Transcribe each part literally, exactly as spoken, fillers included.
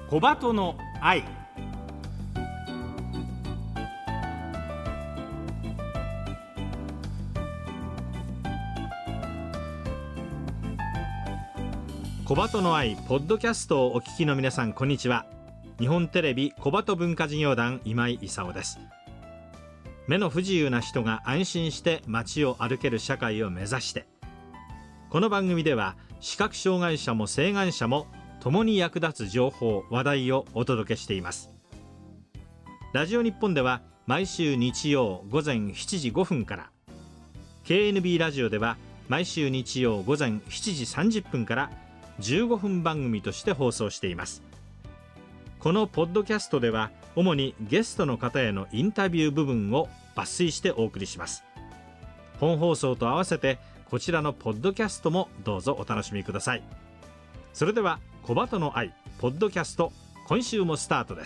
小鳩の愛。小鳩の愛ポッドキャストをお聞きの皆さん、こんにちは。日本テレビ小鳩文化事業団今井勲です。目の不自由な人が安心して街を歩ける社会を目指して、この番組では視覚障害者も晴眼者も共に役立つ情報話題をお届けしています。ラジオ日本では毎週日曜午前しちじごふんから、 ケーエヌビー ラジオでは毎週日曜午前しちじさんじゅっぷんからじゅうごふん番組として放送しています。このポッドキャストでは主にゲストの方へのインタビュー部分を抜粋してお送りします。本放送と合わせてこちらのポッドキャストもどうぞお楽しみください。それでは小鳩の愛ポッドキャスト、今週もスタートです。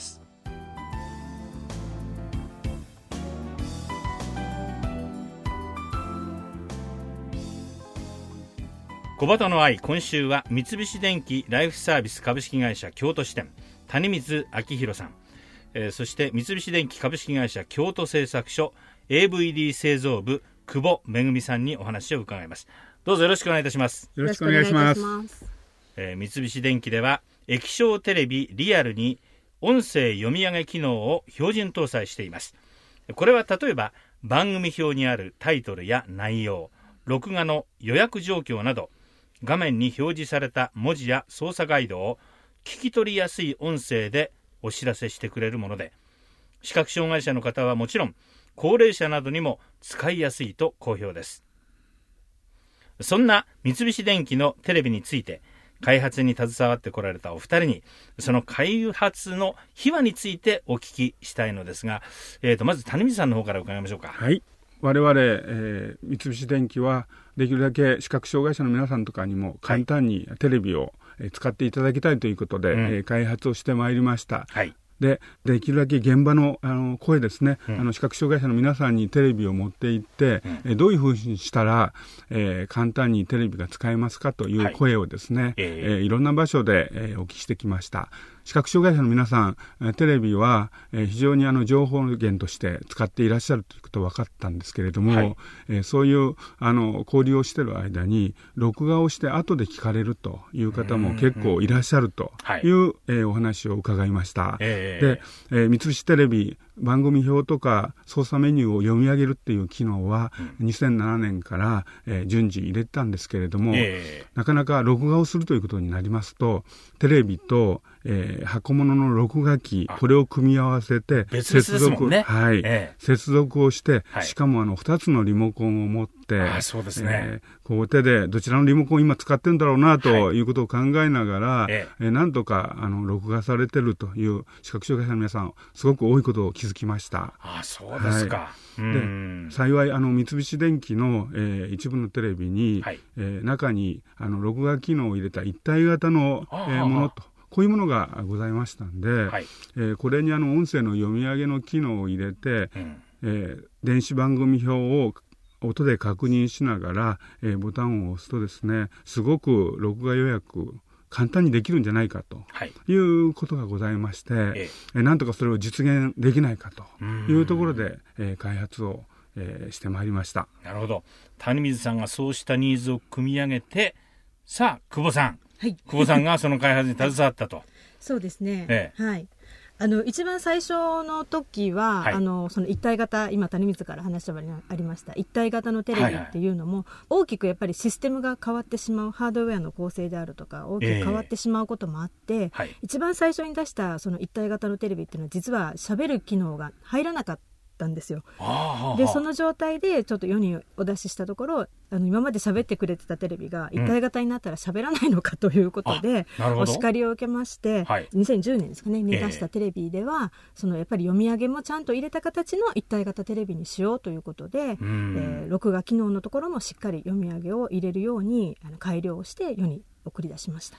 小鳩の愛、今週は三菱電機ライフサービス株式会社京都支店谷水明弘さん、えー、そして三菱電機株式会社京都製作所 エーブイディー 製造部久保恵さんにお話を伺います。どうぞよろしくお願いいたします。 よろしくお願いします。 えー、三菱電機では液晶テレビリアルに音声読み上げ機能を標準搭載しています。これは例えば番組表にあるタイトルや内容、録画の予約状況など、画面に表示された文字や操作ガイドを聞き取りやすい音声でお知らせしてくれるもので、視覚障害者の方はもちろん高齢者などにも使いやすいと好評です。そんな三菱電機のテレビについて開発に携わってこられたお二人に、その開発の秘話についてお聞きしたいのですが、えー、とまず谷水さんの方から伺いましょうか。 はい、我々、えー、三菱電機はできるだけ視覚障害者の皆さんとかにも簡単にテレビを使っていただきたいということで、はい、えー、開発をしてまいりました。はい、で, できるだけ現場 の, あの声ですね、うん、あの視覚障害者の皆さんにテレビを持って行って、うん、えどういうふうにしたら、えー、簡単にテレビが使えますかという声をですね、はい、えーえー、いろんな場所で、えー、お聞きしてきました。視覚障害者の皆さん、テレビは非常にあの情報源として使っていらっしゃるということが分かったんですけれども、はい、えそういうあの交流をしている間に録画をして後で聞かれるという方も結構いらっしゃるという、うんうん、えー、お話を伺いました。えー、で、えー、三菱テレビ番組表とか操作メニューを読み上げるっていう機能はにせんななねんから、えー、順次入れたんですけれども、えー、なかなか録画をするということになりますと、テレビと、えー、箱物の録画機、これを組み合わせて接続、ね、はい、えー、接続をして、はい、しかもあのふたつのリモコンを持って、 あ、そうですね、 えー、こう手でどちらのリモコンを今使ってるんだろうなということを考えながら、はい、えーえー、なんとかあの録画されてるという視覚障害者の皆さんすごく多いことを気づきました。 あ、そうですか。はい、 で幸いあの三菱電機の、えー、一部のテレビに、はい、えー、中にあの録画機能を入れた一体型の、えー、ものと、こういうものがございましたんで、はい、えー、これにあの音声の読み上げの機能を入れて、うん、えー、電子番組表を音で確認しながら、えー、ボタンを押すとですね、すごく録画予約簡単にできるんじゃないかということがございまして、はい、えー、なんとかそれを実現できないかというところで、えー、開発を、えー、してまいりました。 なるほど。谷水さんがそうしたニーズを組み上げて、さあ久保さん、はい、久保さんがその開発に携わったと。 そうですね、ええ、はい、あの一番最初の時は、はい、あのその一体型、今谷水から話がありました一体型のテレビっていうのも、はいはい、大きくやっぱりシステムが変わってしまう、ハードウェアの構成であるとか大きく変わってしまうこともあって、えーはい、一番最初に出したその一体型のテレビっていうのは実は喋る機能が入らなかったんですよ。でその状態でちょっと世にお出ししたところ、あの今まで喋ってくれてたテレビが一体型になったら喋らないのかということで、うん、お叱りを受けまして、はい、にせんじゅうねんですかねに出したテレビでは、えー、そのやっぱり読み上げもちゃんと入れた形の一体型テレビにしようということで、うん、えー、録画機能のところもしっかり読み上げを入れるようにあの改良をして世に送り出しました。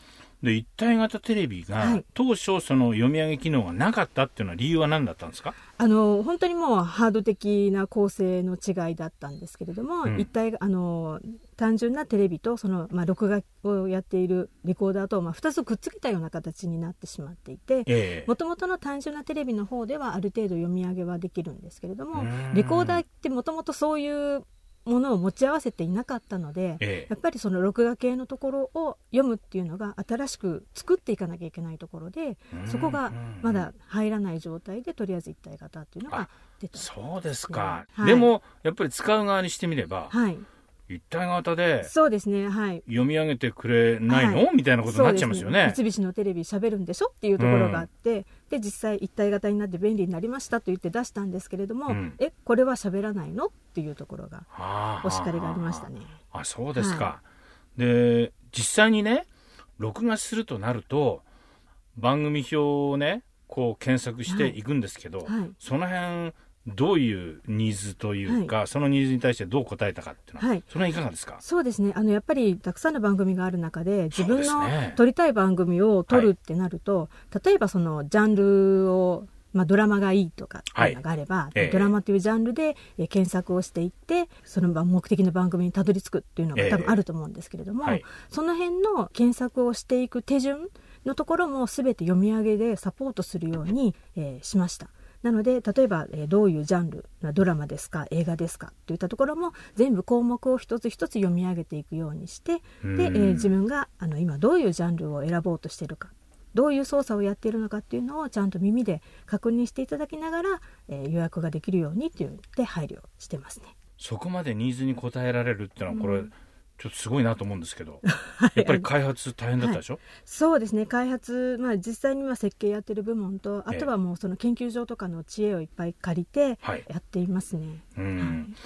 で一体型テレビが、はい、当初その読み上げ機能がなかったっていうのは理由は何だったんですか？ あの本当にもうハード的な構成の違いだったんですけれども、うん、一体あの単純なテレビとその、まあ、録画をやっているレコーダーと、まあ、ふたつくっつけたような形になってしまっていて、もともとの単純なテレビの方ではある程度読み上げはできるんですけれども、レコーダーってもともとそういうものを持ち合わせていなかったので、ええ、やっぱりその録画系のところを読むっていうのが新しく作っていかなきゃいけないところで、そこがまだ入らない状態でとりあえず一体型っていうのが出た。 そうですか、はい、でもやっぱり使う側にしてみれば、はい、一体型でそうですね、はい、 読み上げてくれないの、はい、みたいなことになっちゃいますよね。 三菱のテレビ喋るんでしょっていうところがあって、うん、で実際一体型になって便利になりましたと言って出したんですけれども、うん、えこれは喋らないのっていうところがお叱りがありましたね。 あ、そうですか、はい、で実際にね録画するとなると番組表をねこう検索していくんですけど、はいはい、その辺どういうニーズというか、はい、そのニーズに対してどう答えたかっていうのは、はい、それはいかがですか？ そうですね、あのやっぱりたくさんの番組がある中で自分の撮りたい番組を撮るってなると、はい、例えばそのジャンルを、まあ、ドラマがいいとかっていうのがあれば、はい、ドラマというジャンルで、えー、検索をしていってその目的の番組にたどり着くっていうのが多分あると思うんですけれども、えーはい、その辺の検索をしていく手順のところも全て読み上げでサポートするように、えー、しました。なので例えば、えー、どういうジャンルドラマですか映画ですかといったところも全部項目を一つ一つ読み上げていくようにして、で、えー、自分があの今どういうジャンルを選ぼうとしているかどういう操作をやっているのかっていうのをちゃんと耳で確認していただきながら、えー、予約ができるようにというで配慮してますね。 そこまでニーズに応えられるっていうのはこれ、うんちょっとすごいなと思うんですけどやっぱり開発大変だったでしょ？はい、 そうですね開発、まあ、実際には設計やってる部門とあとはもうその研究所とかの知恵をいっぱい借りてやっていますね。 はいうんはい、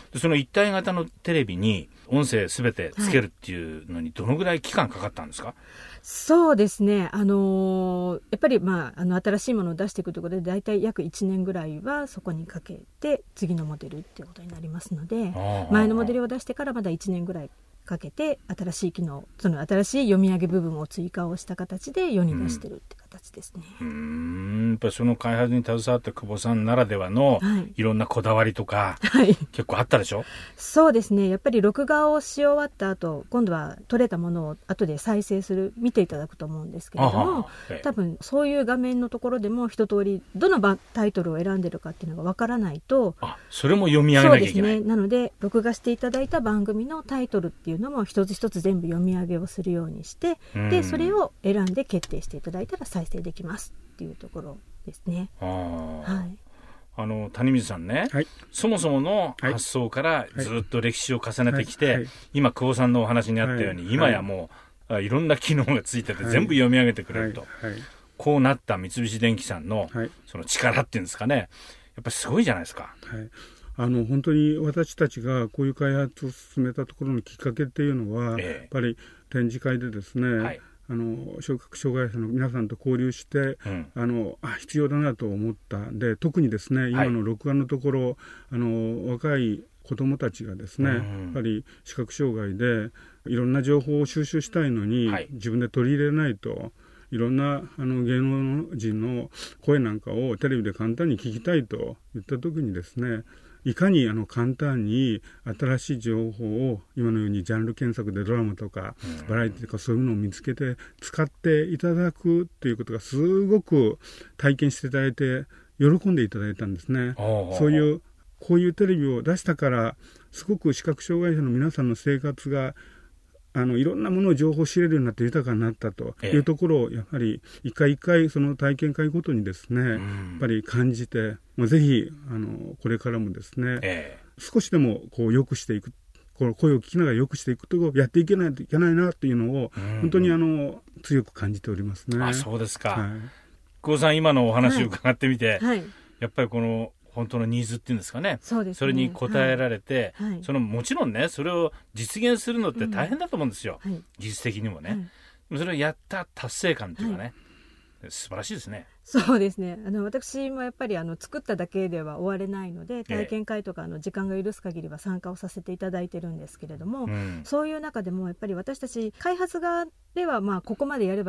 でその一体型のテレビに音声すべてつけるっていうのにどのぐらい期間かかったんですか？はい、 そうですね、あのー、やっぱり、まあ、あの新しいものを出していくということでだいたい約いちねんぐらいはそこにかけて次のモデルっていうことになりますので前のモデルを出してからまだいちねんぐらいかけて新しい機能その新しい読み上げ部分を追加をした形で世に出してるって形ですね。 うん、うーんやっぱりその開発に携わった久保さんならではの、はい、いろんなこだわりとか、はい、結構あったでしょ？ そうですねやっぱり録画をし終わった後今度は撮れたものを後で再生する見ていただくと思うんですけれども、ええ、多分そういう画面のところでも一通りどのタイトルを選んでるかっていうのがわからないとあそれも読み上げなきゃいけない。 そうですねなので録画していただいた番組のタイトルっていうのも一つ一つ全部読み上げをするようにしてでそれを選んで決定していただいたら再生できますっていうところですね。あ、 はい、あの谷水さんね、はい、そもそもの発想からずっと歴史を重ねてきて、はいはい、今久保さんのお話にあったように、はい、今やもう、はい、いろんな機能がついてて全部読み上げてくれると、はいはい、こうなった三菱電機さんの、はい、その力っていうんですかねやっぱりすごいじゃないですか。 はいあの本当に私たちがこういう開発を進めたところのきっかけっていうのは、ええ、やっぱり展示会でですね、はい、あの聴覚障害者の皆さんと交流して、うん、あのあ必要だなと思ったで特にですね今の録画のところ、はい、あの若い子どもたちがですね、うん、やっぱり視覚障害でいろんな情報を収集したいのに、はい、自分で取り入れないといろんなあの芸能人の声なんかをテレビで簡単に聞きたいといった時にですねいかにあの簡単に新しい情報を今のようにジャンル検索でドラマとかバラエティとかそういうのを見つけて使っていただくっていうことがすごく体験していただいて喜んでいただいたんですね。そういうこういうテレビを出したからすごく視覚障害者の皆さんの生活があのいろんなものを情報を知れるようになって豊かになったというところをやはり一回一回その体験会ごとにですね、やっぱり感じて、まあ、ぜひあのこれからもですね、えー、少しでもこう良くしていくこの声を聞きながら良くしていくとやっていけないといけないなというのを本当にあの強く感じておりますね。 あ、そうですか。はい、久保さん今のお話を伺ってみて、はいはい、やっぱりこの本当のニーズっていうんですかね、 そうですね、 それに応えられて、はいはい、そのもちろんねそれを実現するのって大変だと思うんですよ、うんはい、技術的にもね、はい、でもそれをやった達成感っていうかね、はい、素晴らしいですね。 そうですねあの私もやっぱりあの作っただけでは終われないので体験会とかあの時間が許す限りは参加をさせていただいてるんですけれども、うん、そういう中でもやっぱり私たち開発側ではまあここまでやれば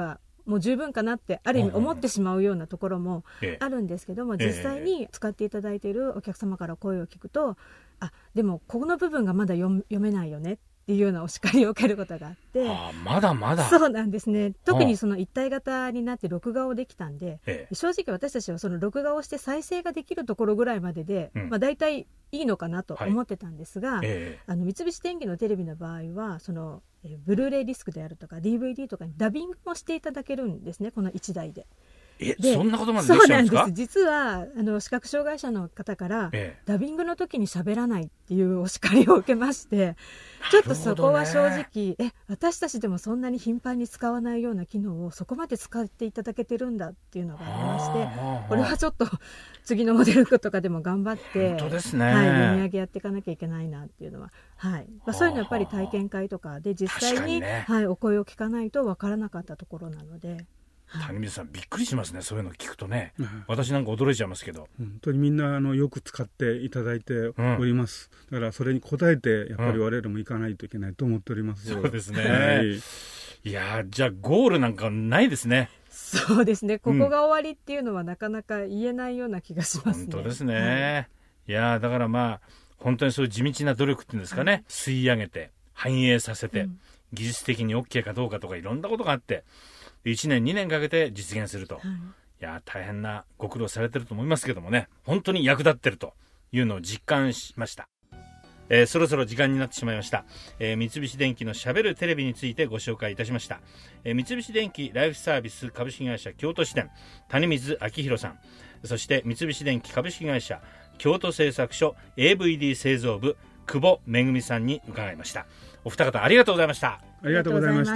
もう十分かなってある意味思ってしまうようなところもあるんですけども、実際に使っていただいているお客様から声を聞くと、あ、でもこの部分がまだ読めないよねっていうようなお叱りを受けることがあって、 あ、まだまだそうなんですね。特にその一体型になって録画をできたんで、ええ、正直私たちはその録画をして再生ができるところぐらいまでで、うん、まあ、大体いいのかなと思ってたんですが、はい、ええ、あの三菱電機のテレビの場合はそのえブルーレイディスクであるとか ディーブイディー とかにダビングもしていただけるんですね、このいちだいで。 え、そんなことまでできちゃうんですか？ そうなんです。実はあの視覚障害者の方から、ええ、ダビングの時に喋らないっていうお叱りを受けまして、ちょっとそこは正直、え、私たちでもそんなに頻繁に使わないような機能をそこまで使っていただけてるんだっていうのがありまして、これはちょっと次のモデルとかでも頑張って、 本当ですね、 はい、読み上げやっていかなきゃいけないなっていうのは、はい、まあ、そういうのはやっぱり体験会とかで実際に、ね、はい、お声を聞かないと分からなかったところなので。 谷水さんびっくりしますね、そういうの聞くとね、うん、私なんか驚いちゃいますけど、 本当にみんなあのよく使っていただいております、うん、だからそれに応えてやっぱり我々もいかないといけないと思っております、 うん、そうですね、はい、いやじゃあゴールなんかないですね。 そうですね、ここが終わりっていうのはなかなか言えないような気がしますね。 本当ですね、はい、いやだからまあ本当にそういう地道な努力っていうんですかね、はい、吸い上げて反映させて、うん、技術的に OK かどうかとかいろんなことがあっていちねんにねんかけて実現すると、はい、いや大変なご苦労されてると思いますけどもね、本当に役立ってるというのを実感しました。えー、そろそろ時間になってしまいました。えー、三菱電機のしゃべるテレビについてご紹介いたしました。えー、三菱電機ライフサービス株式会社京都支店谷水明弘さん、そして三菱電機株式会社京都製作所 エーブイディー 製造部久保恵さんに伺いました。お二方ありがとうございました。 ありがとうございました。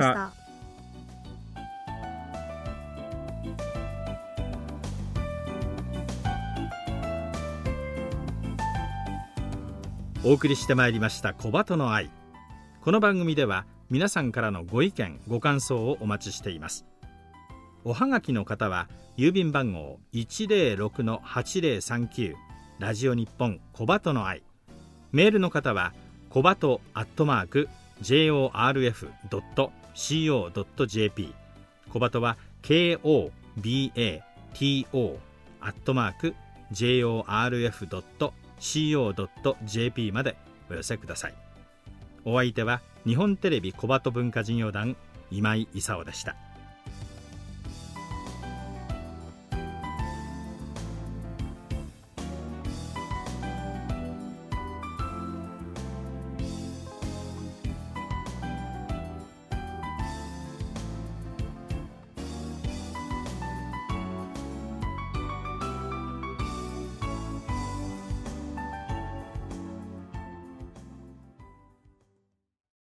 お送りしてまいりました小鳩の愛。この番組では皆さんからのご意見ご感想をお待ちしています。おはがきの方は郵便番号 いちぜろろく はちぜろさんきゅう ラジオ日本小鳩の愛。メールの方は小鳩アットマーク ジェイオーアールエフ ドット シーオー ドット ジェーピー、 小鳩は ケーオービーエーティーオー アットマーク ジェイオーアールエフ ドット シーオー ドット ジェーピー までお寄せください。お相手は日本テレビ小鳩文化事業団今井勲でした。